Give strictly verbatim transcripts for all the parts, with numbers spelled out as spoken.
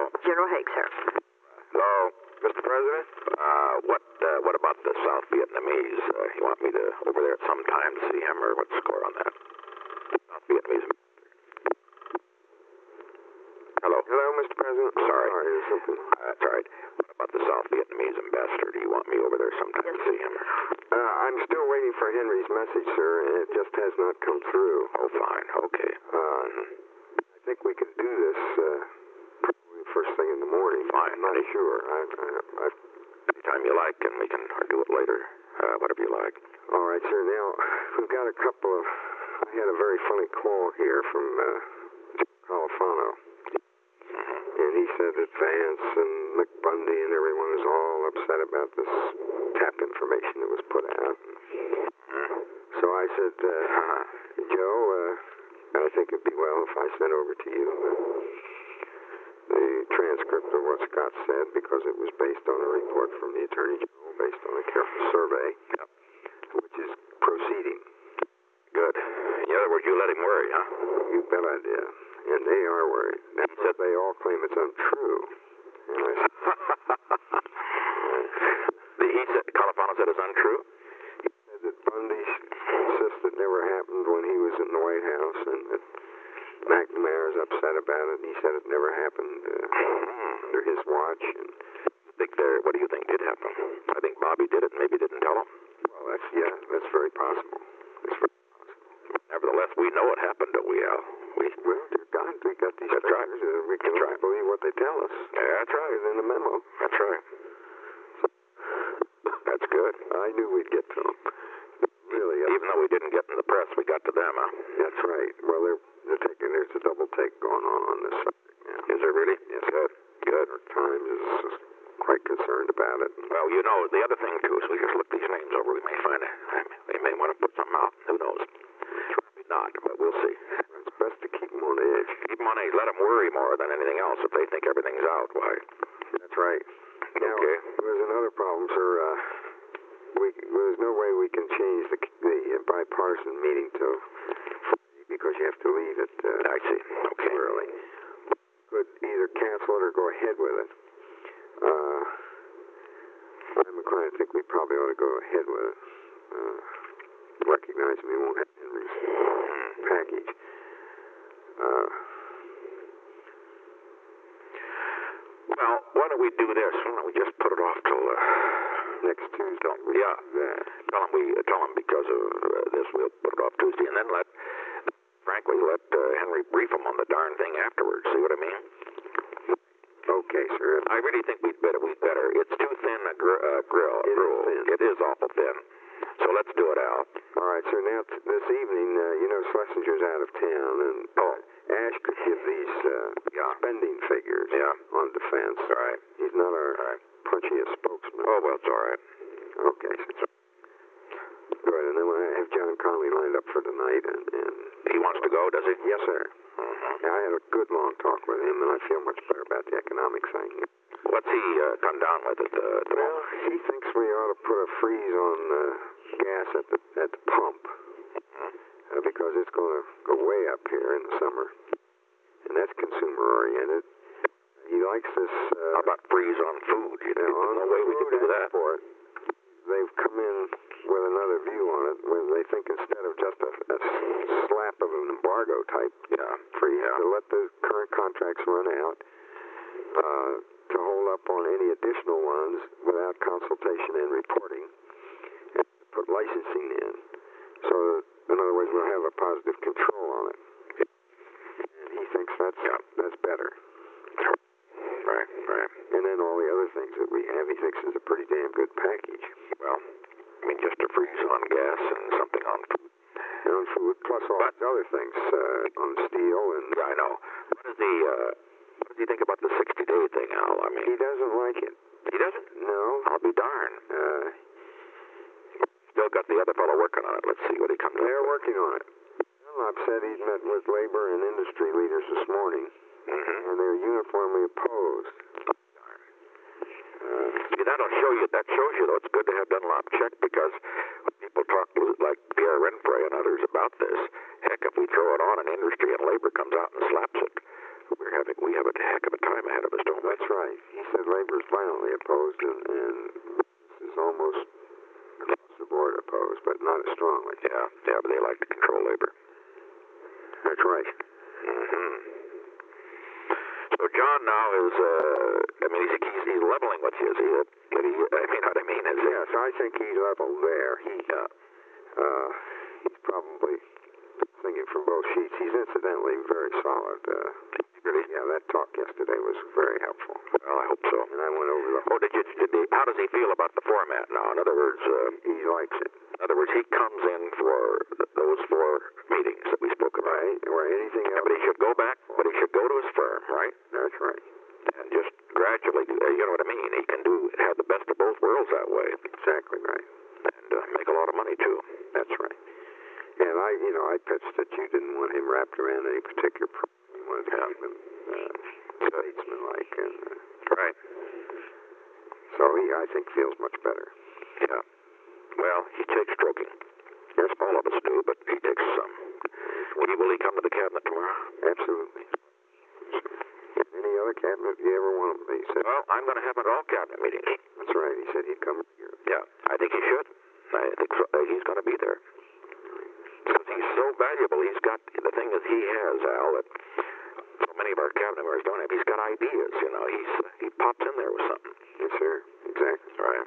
General Haig, sir. Hello, Mister President? Uh, what, uh, what about the South Vietnamese? Uh, you want me to over there at some time to see him, or what's the score on that? South Vietnamese. Hello? Hello, Mister President. Sorry. Sorry, there's something. Uh, that's all right. What about the South Vietnamese ambassador? Do you want me over there sometime Yes. to see him? Uh, I'm still waiting for Henry's message, sir, and it just has not come through. Oh, fine. Okay. Uh, I think we could do this uh, probably first thing in the morning. Fine. I'm not sure. I, I, I, Anytime you like, and we can or do it later. Uh, whatever you like. all right, sir. Now, we've got a couple of... I had a very funny call here from uh, Califano. And he said that Vance and McBundy and everyone is all upset about this tap information that was put out. So I said, uh, Joe, uh, I think it'd be well if I sent over to you uh, the transcript of what Scott said, because it was based on a report from the Attorney General, based on a careful survey, which is proceeding. Good. In other words, you let him worry, huh? You bet I did. And they are worried. Now, He said they all claim it's untrue. And I said, The- he said, Califano said it's untrue? said that Bundy insists it never happened when he was in the White House, and that McNamara's upset about it. He said it never happened uh, under his watch. And, Think there, what do you think did happen? I think Bobby did it and maybe didn't tell him. well, that's, yeah, that's very possible. That's very possible. Nevertheless, we know it happened, don't we, Al? We, Well, dear God, we got these That's right. papers, and we can That's only right. believe what they tell us. Yeah, that's right. It's in the memo. That's right. That's good. I knew we'd get to them. Really, uh, Even though we didn't get in the press, we got to them, huh? that's right. Well, they're, they're taking, there's a double take going on on this subject now. Is there really? Yes. Good. Good. New York Times is quite concerned about it. Well, you know, the other thing, too, is we just look these names over. We may find it. They may want to put something out. Who knows? Probably not, but we'll see. It's best to keep them on edge. Keep them on edge. Let them worry more than anything else. If they think everything's out, why? That's right. Now, Okay. there's another problem, sir. Uh, we, there's no way we can change the, the uh, bipartisan meeting till Friday because you have to leave it uh, I see. Okay. early. Could either cancel it or go ahead with it. Uh, I'm inclined to think we probably ought to go ahead with it. Uh, recognizing we won't have Henry's package. Uh, Well, why don't we do this? Why don't we just put it off till uh, next Tuesday. Don't- we yeah. do that. tell them we uh, tell them because of uh, this we'll put it off Tuesday, and then let, frankly, let uh, Henry brief him on the darn thing afterwards. See what I mean? Okay, sir. I really think we'd better. We'd better. It's too thin a gr- uh, grill. It is gruel. thin. It is awful thin. So let's do it, Al. All right, sir. Now, t- this evening, uh, you know, Schlesinger's out of town, and Oh. Ash could give these uh, Yeah. spending figures Yeah. on defense. All right. He's not our All right. punchiest spokesman. Oh well, it's all right. Okay, sir. Good. And then I have John Conley lined up for tonight, and, and He wants to go, does he? yes, sir. Mm-hmm. Yeah, I had a good long talk with him, and I feel much better about the economic thing. What's he uh, come down with at the, at the Well, moment? he thinks we ought to put a freeze on uh, gas at the at the pump uh, because it's going to go way up here in the summer, and that's consumer oriented. He likes this. Uh, How about freeze on food? You know, on no way we could do food that. export. They've come in with another view on it, when they think instead of just a, a slap of an embargo type Yeah. freeze, Yeah. to let the current contracts run out, uh, to hold up on any additional ones without consultation and reporting, and to put licensing in. So, in other words, we'll have a positive control on it. And he thinks that's Yeah. that's better. Right, right. And then all the other things that we have, he thinks is a pretty damn good package. Well, I mean, just a freeze on gas and something on food. And on food, plus all But- these other things uh, on steel, and Yeah, I know. What is the, uh, what does he think about the sixty-day thing, Al? I mean, he doesn't like it. he doesn't? No. I'll be darned. Uh, Still got the other fellow working on it. Let's see what he comes up they're with. working on it. Dunlop said he's met with labor and industry leaders this morning, Mm-hmm. and they're uniformly opposed. Uh, See, that'll show you, that shows you, though, it's good to have Dunlop checked because when people talk like Pierre Renfray and others about this, heck, if we throw it on and industry and labor comes out and slaps it, we're having we have a heck of a time ahead of us, don't we? That's right. He said labor is violently opposed, and, and this is almost across the board opposed, but not as strongly. Yeah, yeah, but they like to control labor. That's right. Mm-hmm. So John now is, uh, I mean, he's, he's, he's leveling with you, is he? But he, I mean, what I mean is... Yes, I think he's level there. He, uh, uh, he's probably thinking from both sheets. He's incidentally very solid. Uh, really, yeah, that talk yesterday was very helpful. Well, I hope so. And I went over the... Oh, did you, did he, how does he feel about the format now? In other words... Uh, he likes it. In other words, he comes in for th- those four meetings that we spoke about. Right, or anything else. But he should go back, but he should go to his firm, right? That's right. And just gradually, uh, you know what I mean? He can do, have the best of both worlds that way. Exactly right. And uh, make a lot of money, too. That's right. And I, you know, I pitched that you didn't want him wrapped around any particular problem. You wanted to Yeah. keep him uh, statesman-like. And, uh, Right. so he, I think, feels much better. Yeah. Well, he takes stroking. Yes, all of us do, but he takes some. Will he, will he come to the cabinet tomorrow? Absolutely. Any other cabinet you ever want him? He said. Well, I'm going to have him at all cabinet meetings. That's right. He said he'd come here. Yeah, I think he should. I think so. Uh, he's going to be there. Because he's so valuable. He's got, the thing that he has, Al, that so many of our cabinet members don't have, he's got ideas, you know. He's He pops in there with something. Yes, sir. Exactly. Right.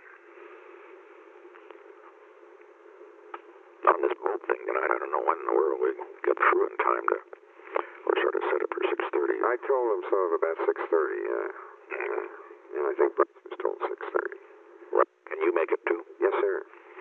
On this boat thing tonight, I don't know when in the world we get through in time to, we're sort of set up for six thirty. I told him so at about six thirty, uh, Mm-hmm. and I think Bryce was told six thirty. Right. Can you make it too? Yes, sir.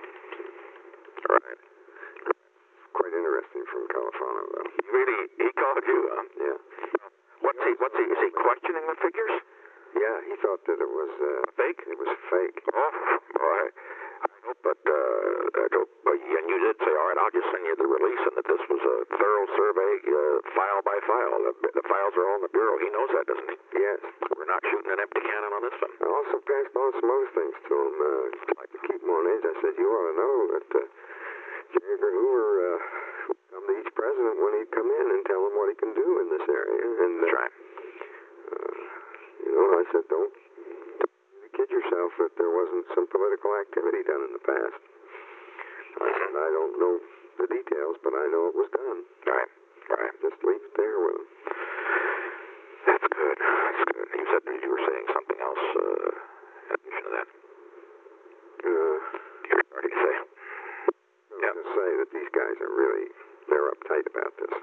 Right. Quite interesting from Califano, though. Really, he called you, huh? Yeah. What's he, what's he, is he questioning the figures? Yeah, he thought that it was, uh, Fake? it was fake. Oh, boy. I hope that, uh, I hope, uh, and you did say, all right, I'll just send you the release and that this was a thorough survey, uh, file by file. The, the files are all in the Bureau. He knows that, doesn't he? Yes. We're not shooting an empty cannon on this one. I also passed on some other things to him, uh, like to keep him on edge. I said, you ought to know that, uh, J. Edgar Hoover, uh, would come to each president when he'd come in and tell him what he can do in this area. And, uh, That's right. uh, you know, I said, don't kid yourself that there wasn't some political activity done in the past. I said, I don't know the details, but I know it was done. Right, right. Just leave it there with him. That's good. That's good. You said that you were saying something else, uh, in addition to that. Uh, You were starting to say. I was going to say that these guys are really, they're uptight about this.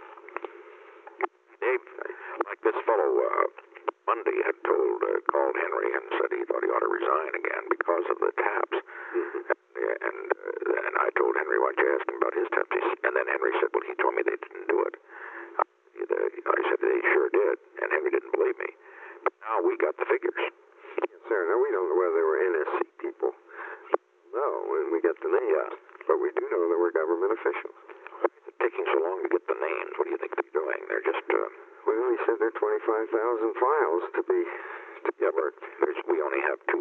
Dave, like this fellow, uh, Monday had told, uh, called Henry and said he thought he ought to resign again because of the taps. Mm-hmm. And, and, uh, and I told Henry, why don't you ask him about his taps? He, and then Henry said, well, he told me they didn't do it. I said, they sure did. And Henry didn't believe me. But now we got the figures. Yes, sir. Now, we don't know whether they were N S C people. No, and we got the names. Yeah. But we do know they were government officials. Why is it taking so long to get the names? What do you think they're doing? They're just, uh... Well, he said there are twenty-five thousand files to be, to be Yeah, but there's, we only have two.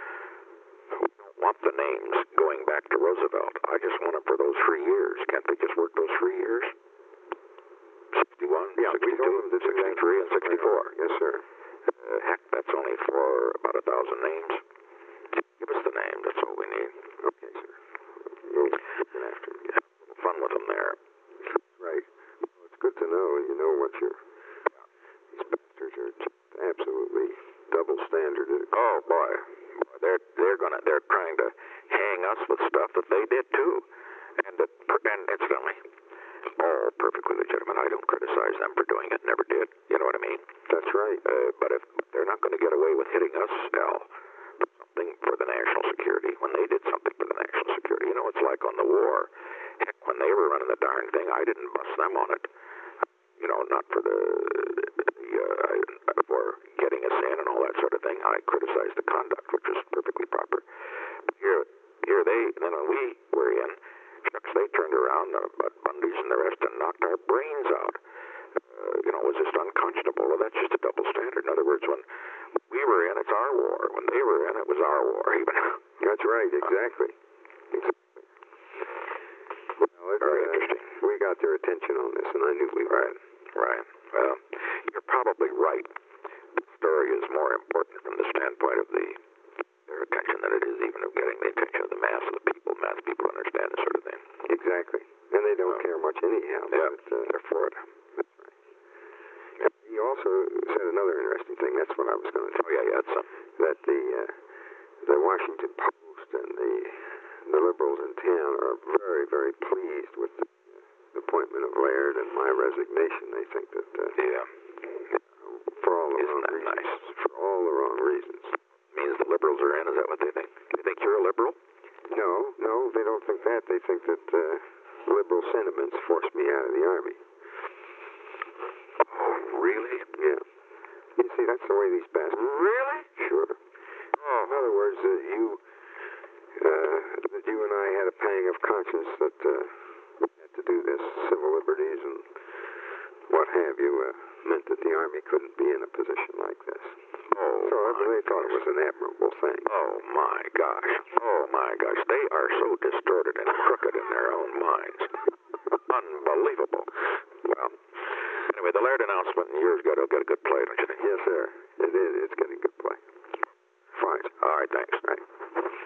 We don't want the names going back to Roosevelt. I just want them for those three years. Can't they just work those three years? sixty-one, Yeah, we told them to do that. sixty-three, and sixty-four. Yes, sir. Uh, heck, that's only for about a thousand names. Give us the names. That's all we need. Okay, sir. We'll get after them. Have a little fun with them there. Right. Well, it's good to know, and you know what you're... These bastards are just absolutely double standarded. Oh boy, boy they're they're gonna they're trying to hang us with stuff that they did too, and that, and incidentally, all perfectly legitimate. I don't criticize them for doing it. Never did. You know what I mean? That's right. Uh, but if they're not going to get away with hitting us, Al, for something for the national security, when they did something for the national security, you know, it's like on the war. Heck, when they were running the darn thing, I didn't bust them on it. You know, not for the, the uh, for getting us in and all that sort of thing. I criticized the conduct, which was perfectly proper. But here, here they, then when we were in, shucks, they turned around, uh, but Bundy's and the rest, and knocked our brains out. Uh, you know, it was just unconscionable. Well, that's just a double standard. In other words, when we were in, it's our war. When they were in, it was our war. Even that's right, exactly. Exactly. Well, it, very uh, interesting. We got their attention on this, and I knew we would. Right, right. Well, you're probably right. story is more important from the standpoint of the their attention than it is even of getting the attention of the mass of the people. Mass people understand this sort of thing. Exactly. And they don't Oh. care much anyhow. Yeah, But, uh, they're for it. he also said another interesting thing. That's what I was going to Oh, tell yeah, yeah, that's some. that the uh, the Washington Post and the the liberals in town are very, very pleased with the, the appointment of Laird and my resignation. They think that uh, Yeah. for all the Isn't wrong that reasons. nice? For all the wrong reasons. Means the liberals are in, is that what they think? They think you're a liberal? No, no, they don't think that. They think that uh, liberal sentiments forced me out of the Army. Oh, really? Yeah. You see, that's the way these bastards. Really? Sure. Oh. In other words, uh, you, uh, that you and I had a pang of conscience that uh, we had to do this, civil liberties and what have you, uh, meant that the Army couldn't be in a position like this. Oh, So uh, my they thought it was an admirable thing. Oh, my gosh. Oh, my gosh. They are so distorted and crooked in their own minds. Unbelievable. Well, anyway, the Laird announcement, and yours got to get a good play, don't you think? Yes, sir. It is. It's getting good play. Fine. All right, thanks. Right.